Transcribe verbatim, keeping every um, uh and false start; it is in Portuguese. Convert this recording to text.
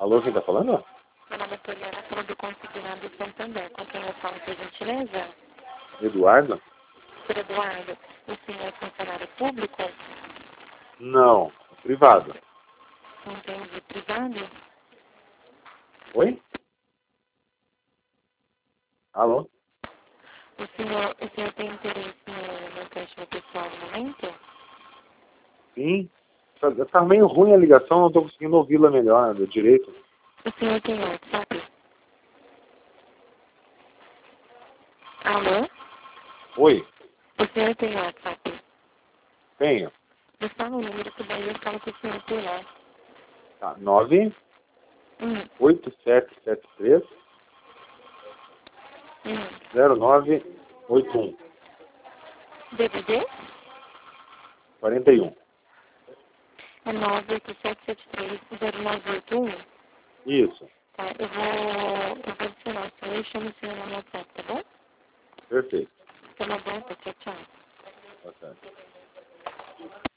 Alô, quem tá falando? Meu nome é Poliana, falo do Consignado Santander. Com quem eu falo, por gentileza? Eduardo? Senhor Eduardo, o senhor é funcionário público? Não, privado. Entendi. Privado? Oi? Alô? O senhor, o senhor tem interesse no, no empréstimo pessoal no momento? Sim. Tá, tá meio ruim a ligação, não tô conseguindo ouvi-la melhor, do direito. O senhor tem WhatsApp? Alô? Oi? O senhor tem WhatsApp? Tenho. Me fala o número que daí eu falo com o senhor por lá. Tá, nove Hum, oito sete sete três hum. zero nove oito um D D D? quarenta e um. É nove oito sete sete três zero nove oito um. Isso. Tá, eu vou, eu vou adicionar o senhor e chamo o senhor no WhatsApp, tá bom? Perfeito. Tá bom, tchau, tchau. Tá certo.